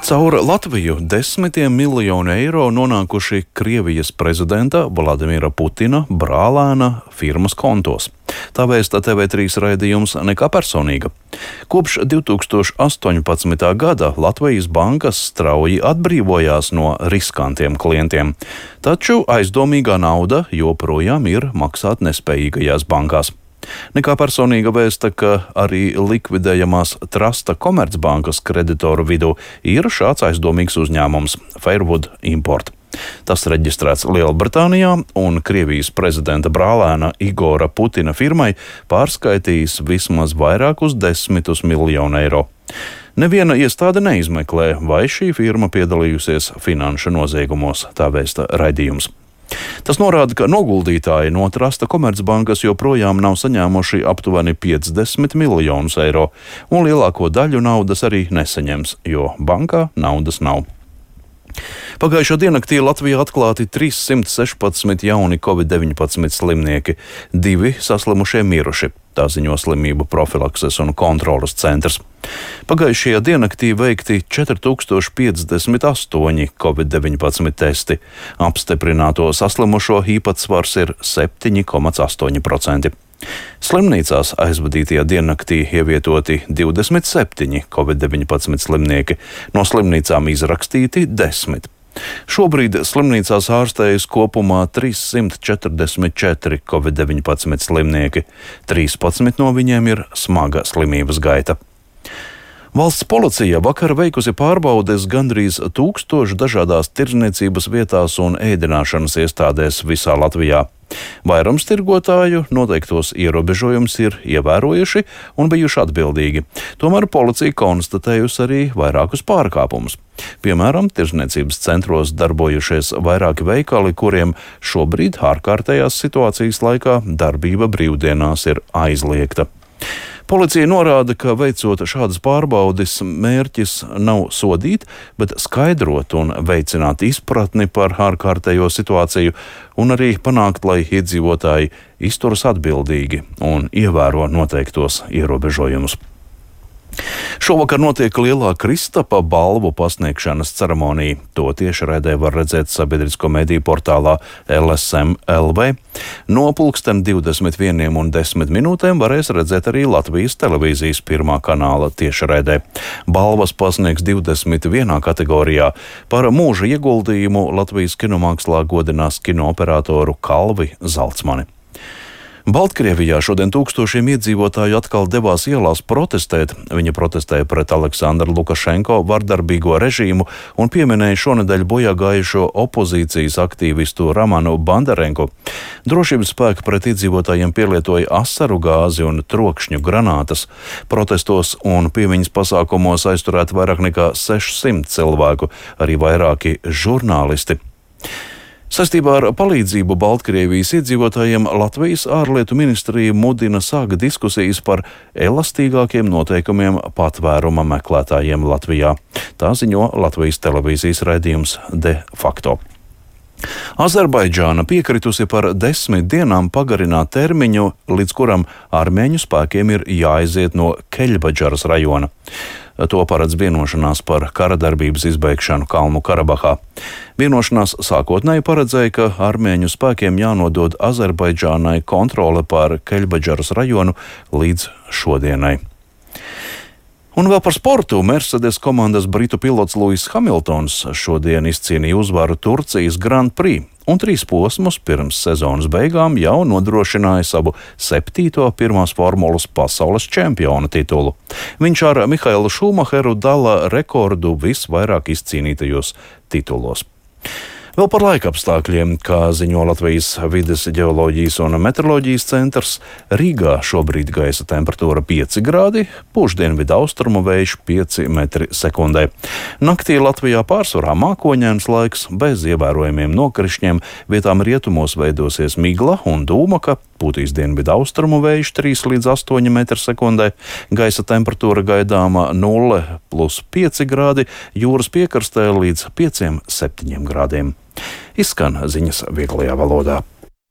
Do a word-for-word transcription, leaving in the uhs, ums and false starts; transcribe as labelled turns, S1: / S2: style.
S1: Caur Latviju desmitiem miljonu eiro nonākuši Krievijas prezidenta Vladimira Putina brālēna firmas kontos. Tā vēsta T V trīs raidījums Nekā personīga. Kopš divi tūkstoši astoņpadsmitā gada Latvijas bankas strauji atbrīvojās no riskantiem klientiem, taču aizdomīgā nauda joprojām ir maksātnespējīgajās bankās. Nekā personīga vēsta, ka arī likvidējamās Trasta Komercbankas kreditoru vidū ir šāds aizdomīgs uzņēmums – Fairwood Import. Tas reģistrēts Lielbritānijā un Krievijas prezidenta brālēna Igora Putina firmai pārskaitījis vismaz vairākus desmitus miljonu eiro. Neviena iestāde neizmeklē, vai šī firma piedalījusies finanšu noziegumos, tā vēsta raidījums. Tas norāda, ka noguldītāji no Trasta Komercbankas joprojām nav saņēmuši aptuveni piecdesmit miljonus eiro, un lielāko daļu naudas arī nesaņems, jo bankā naudas nav. Pagājušo diennaktī Latvijā atklāti trīssimt sešpadsmit jauni covid deviņpadsmit slimnieki, divi saslimušie miruši, tā ziņo Slimību profilakses un kontroles centrs. Pagājušajā diennaktī veikti četri tūkstoši piecdesmit astoņi covid deviņpadsmit testi, apstiprināto saslimušo īpatsvars ir septiņi komats astoņi procenti. Slimnīcās aizvadītajā diennaktī ievietoti divdesmit septiņi covid deviņpadsmit slimnieki, no slimnīcām izrakstīti desmit. Šobrīd slimnīcās ārstējas kopumā trīssimt četrdesmit četri covid deviņpadsmit slimnieki, trīspadsmit no viņiem ir smaga slimības gaita. Valsts policija vakar veikusi pārbaudes gandrīz tūkstošu dažādās tirdzniecības vietās un ēdināšanas iestādēs visā Latvijā. Vairums tirgotāju noteiktos ierobežojumus ir ievērojuši un bijuši atbildīgi. Tomēr policija konstatējusi arī vairākus pārkāpumus. Piemēram, tirdzniecības centros darbojušies vairāki veikali, kuriem šobrīd ārkārtējās situācijas laikā darbība brīvdienās ir aizliegta. Policija norāda, ka veicot šādas pārbaudes, mērķis nav sodīt, bet skaidrot un veicināt izpratni par ārkārtējo situāciju un arī panākt, lai iedzīvotāji izturas atbildīgi un ievēro noteiktos ierobežojumus. Šovakar notiek lielā Kristapa balvu pasniegšanas ceremonija. To tiešraidē var redzēt sabiedrisko mediju portālā L S M L V. No pulksten divdesmit vieniem un desmit minūtēm varēs redzēt arī Latvijas televīzijas pirmā kanāla tiešraidē. Balvas pasniegs divdesmit vienā kategorijā. Par mūža ieguldījumu Latvijas kinomākslā godinās kinooperatoru Kalvi Zalcmani. Baltkrievijā šodien tūkstošiem iedzīvotāju atkal devās ielās protestēt. Viņa protestēja pret Aleksandra Lukašenko vardarbīgo režīmu un pieminēja šonedēļ bojā gājušo opozīcijas aktīvistu Ramanu Bandarenku. Drošības spēki pret iedzīvotājiem pielietoja asaru gāzi un trokšņu granātas. Protestos un piemiņas pasākumos aizturēt vairāk nekā sešsimt cilvēku, arī vairāki žurnālisti. Saistībā ar palīdzību Baltkrievijas iedzīvotājiem Latvijas ārlietu ministrija mudina sākt diskusijas par elastīgākiem noteikumiem patvēruma meklētājiem Latvijā. Tā ziņo Latvijas televīzijas raidījums De facto. Azerbaidžāna piekritusi par desmit dienām pagarināt termiņu, līdz kuram armēņu spēkiem ir jāaiziet no Keļbadžaras rajona. To paredz vienošanās par kara darbības izbeigšanu Kalnu Karabahā. Vienošanās sākotnēji paredzēja, ka armēņu spēkiem jānodod Azerbaidžānai kontrole pār Keļbadžaras rajonu līdz šodienai. Un vēl par sportu. Mercedes komandas britu pilots Lewis Hamiltons šodien izcīnīja uzvaru Turcijas Grand Prix un trīs posmus pirms sezonas beigām jau nodrošināja savu septīto pirmās formulas pasaules čempiona titulu. Viņš ar Mihailu Šumacheru dala rekordu visvairāk izcīnītajos titulos. Vēl par laikapstākļiem, kā ziņo Latvijas vides ģeoloģijas un meteoroloģijas centrs, Rīgā šobrīd gaisa temperatūra pieci grādi, pūš dienvidu austrumu vējš pieci metri sekundē. Naktī Latvijā pārsvarā mākoņains laiks, bez ievērojamiem nokrišņiem, vietām rietumos veidosies migla un dūmaka, pūtīs dienvidu austrumu vējš trīs līdz astoņi metri sekundē, gaisa temperatūra gaidāma nulle plus pieci grādi, jūras piekrastē līdz pieciem septiņiem grādiem. Izskan ziņas vieglajā valodā.